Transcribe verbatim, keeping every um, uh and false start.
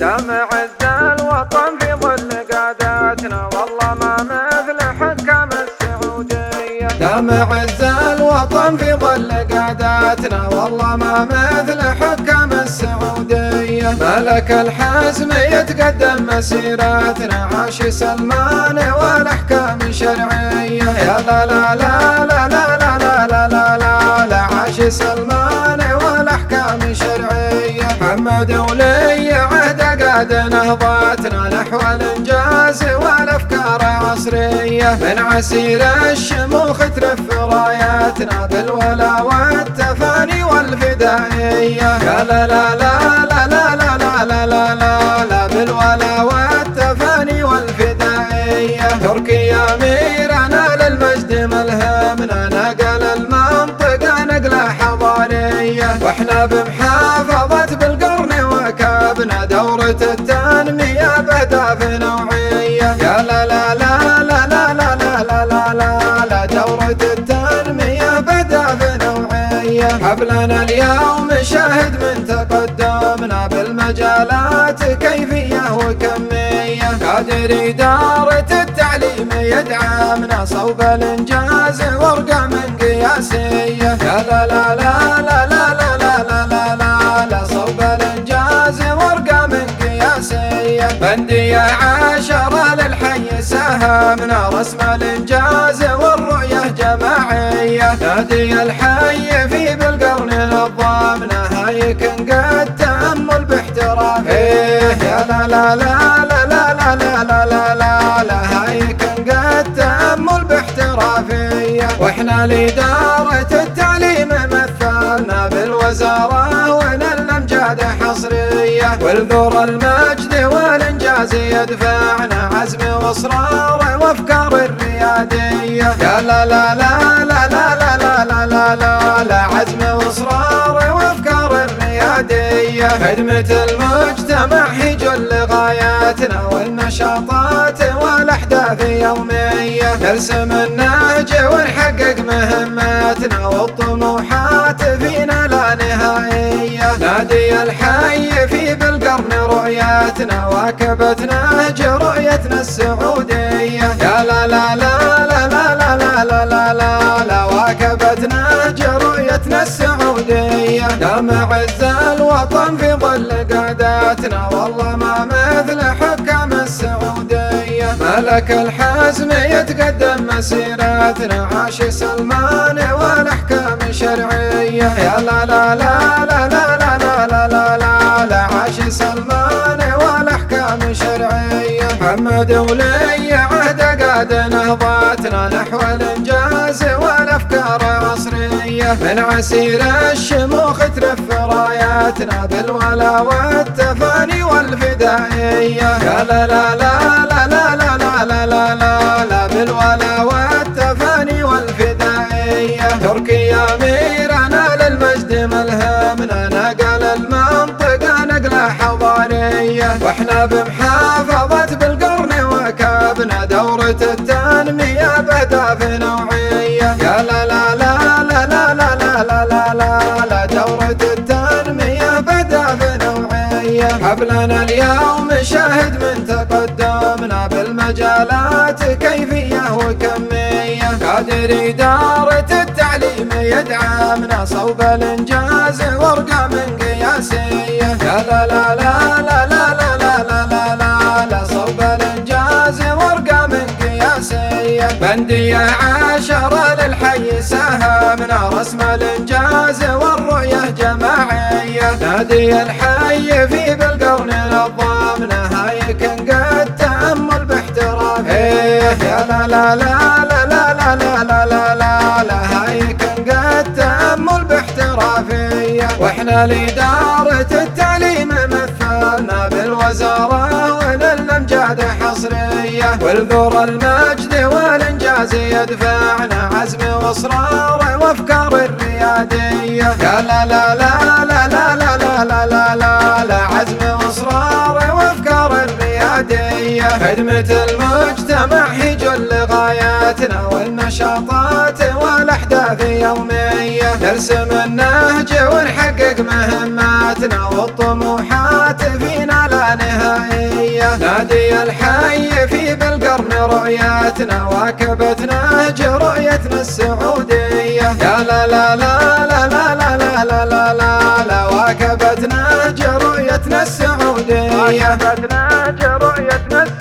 دام عز الوطن في ظل قادتنا والله ما مثل حكام السعودية. دام عز الوطن في ظل قادتنا والله ما مثل حكام السعودية. ملك الحزم يتقدم مسيرتنا عاش سلمان والاحكام شرعية. يا لا لا لا لا لا لا لا لا لا لا لا عاش سلمان والاحكام شرعية. محمد ولي عهد قاد نهضتنا نحو الانجاز والافكار عصرية. من عسير الشموخ ترف راياتنا بالولا والتفاني والفدائية. يا لا لا لا لا لا لا لا لا لا لا لا بالولا والتفاني والفدائية. تركي اميرنا للمجد ملهمنا نقل المنطقة نقلة حضارية. واحنا بمحافظة بالقرن وكابنا دورة التنمية بأهداف نوعية. يا لا لا لا لا لا لا لا لا لا لا لا دورة التنمية بأهداف نوعية. حفلنا اليوم شاهد من تقدمنا بالمجالات كيفية وكمية. قادر إدارة التعليم يدعمنا صوب الإنجاز وارقام قياسية. يا لا لا لا لا لا لا لا لا لا لا لا صوب الإنجاز وارقام قياسية. بندية عشرة للحي ساهمنا رسم الإنجاز والرؤية جماعية. نادي الحي في بالقرن نظامنا هايكن قد تأمل باحتراف. يا لا لا لا لا لا لا لا لا لا لا لا هايكن قد تأمل باحترافية. واحنا لإدارة التعليم مثلنا بالوزارة ونلنا امجاد حصرية. والذور المجد والانجاز يدفعنا عزم واصرار وافكار الريادية. يا لا لا لا لا لا لا لا لا لا لا لا عزم واصرار وافكار الريادية. خدمة المجتمع هي جل غاياتنا والنشاطات والاحداث يومية. نرسم النهج ونحقق مهماتنا والطموحات فينا لا نهائية. نادي الحي في بالقرن رؤياتنا واكبت نهج رؤيتنا السعودية. يا لا لا لا لا لا لا لا لا لا لا لا واكبت نهج رؤيتنا السعودية. دام عز الوطن في ظل قادتنا والله ما مثل حكام السعودية. ملك الحزم يتقدم مسيرتنا عاش سلمان والاحكام شرعية. يا لا لا لا لا لا لا لا لا لا لا لا عاش سلمان والاحكام شرعية. محمد ولي عهد قاد نهضتنا نحو الانجاز والافكار عصرية. من عسير الشموخ ترف راياتنا بالولا والتفاني والفدائية. يا لا لا لا لا لا لا لا لا لا لا لا بالولا والتفاني والفدائية. تركي اميرنا للمجد ملهمنا نقل المنطقة نقلة حضارية. واحنا بمحافظة بالقرن وكابنا دورة التنمية بأهداف نوعية. يا لا لا لا لا لا لا لا لا لا لا لا دورة التنمية بأهداف نوعية. حفلنا اليوم شاهد من تقدمنا بالمجالات كيفية وكمية. قادر إدارة التعليم يدعمنا صوب الإنجاز وارقام قياسية. يا لا لا لا لا لا لا لا لا لا لا لا صوب الإنجاز وارقام قياسية. بندية عشرة للحي ساهمنا رسم الإنجاز والرؤية جماعية. نادي الحي في بالقرن نظامنا هايكن قد تأمل باحتراف. يا لا لا لا لا لا لا لا لا لا لا لا هايكن قد تأمل باحترافية. واحنا لإدارة التعليم مثلنا بالوزارة ونلنا امجاد حصرية. والذور المجد والانجاز يدفعنا عزم واصرار وافكار الريادية. يا لا لا لا لا لا لا لا لا لا لا لا عزم واصرار وافكار الريادية. خدمة المجتمع هي جل غاياتنا والنشاطات والاحداث يومية. نرسم النهج ونحقق مهماتنا والطموحات فينا لا لا نهائية. نادي الحي في بالقرن رؤيتنا واكبتنا رؤيتنا السعودية. يا لا لا لا لا لا لا لا لا لا لا لا واكبتنا رؤيتنا السعودية. واكبتنا رؤيتنا